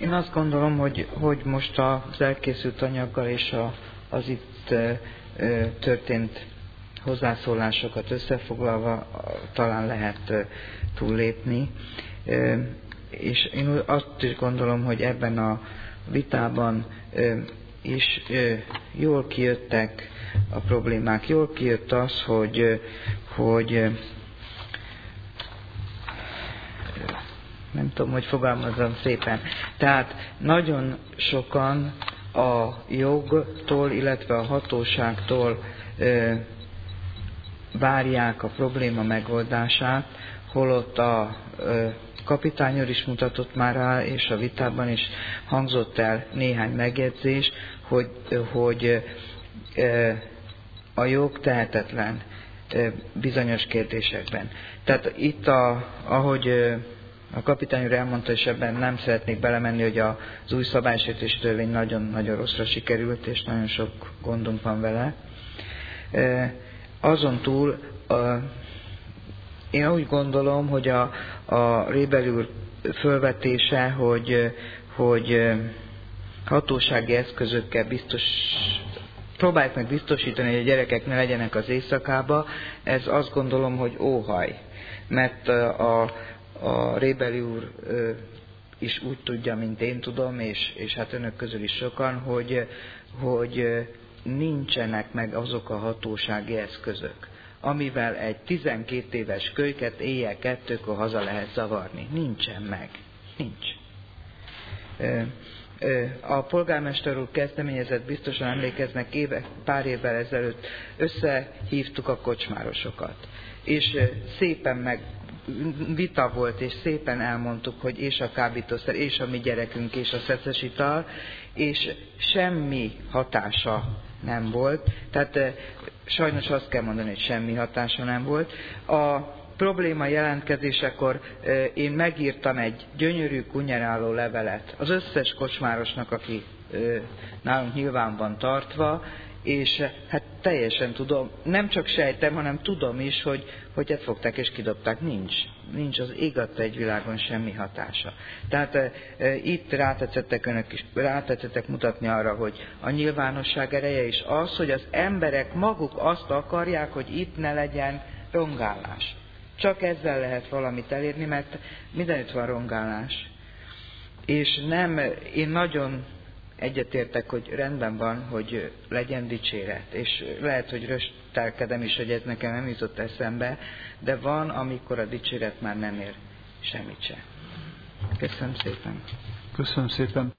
Én azt gondolom, hogy most az elkészült anyaggal és az itt történt hozzászólásokat összefoglalva talán lehet túllépni. És én azt is gondolom, hogy ebben a vitában is jól kijöttek a problémák. Jól kijött az, hogy nem tudom, hogy fogalmazzam szépen. Tehát nagyon sokan a jogtól, illetve a hatóságtól várják a probléma megoldását, holott a kapitány úr is mutatott már rá, és a vitában is hangzott el néhány megjegyzés, hogy a jog tehetetlen bizonyos kérdésekben. Tehát itt, ahogy a kapitány úr elmondta, és ebben nem szeretnék belemenni, hogy az új szabálysértési törvény nagyon-nagyon rosszra sikerült, és nagyon sok gondunk van vele. Azon túl én úgy gondolom, hogy a Rébeli úr fölvetése, hogy hatósági eszközökkel próbáljuk meg biztosítani, hogy a gyerekek ne legyenek az éjszakába, ez azt gondolom, hogy óhaj. Mert a Rébeli úr is úgy tudja, mint én tudom, és hát önök közül is sokan, hogy nincsenek meg azok a hatósági eszközök, amivel egy 12 éves kölyket éjjel 2-kor haza lehet zavarni. Nincsen meg. Nincs. A polgármester úr kezdeményezett, biztosan emlékeznek, pár évvel ezelőtt összehívtuk a kocsmárosokat. És szépen vita volt, és szépen elmondtuk, hogy és a kábítószer, és a mi gyerekünk, és a szeszes ital, és semmi hatása nem volt. Tehát sajnos azt kell mondani, hogy semmi hatása nem volt. A probléma jelentkezésekor én megírtam egy gyönyörű, kunyeráló levelet az összes kocsmárosnak, aki nálunk nyilván van tartva, és hát teljesen tudom, nem csak sejtem, hanem tudom is, hogy ezt fogták és kidobták. Nincs az ég adta egy világon semmi hatása. Tehát itt rátetszettek mutatni arra, hogy a nyilvánosság ereje is az, hogy az emberek maguk azt akarják, hogy itt ne legyen rongálás. Csak ezzel lehet valamit elérni, mert mindenütt van rongálás. És én nagyon egyetértek, hogy rendben van, hogy legyen dicséret. És lehet, hogy röstelkedem is, hogy ez nekem nem jutott eszembe, de van, amikor a dicséret már nem ér semmit se. Köszönöm szépen. Köszönöm szépen.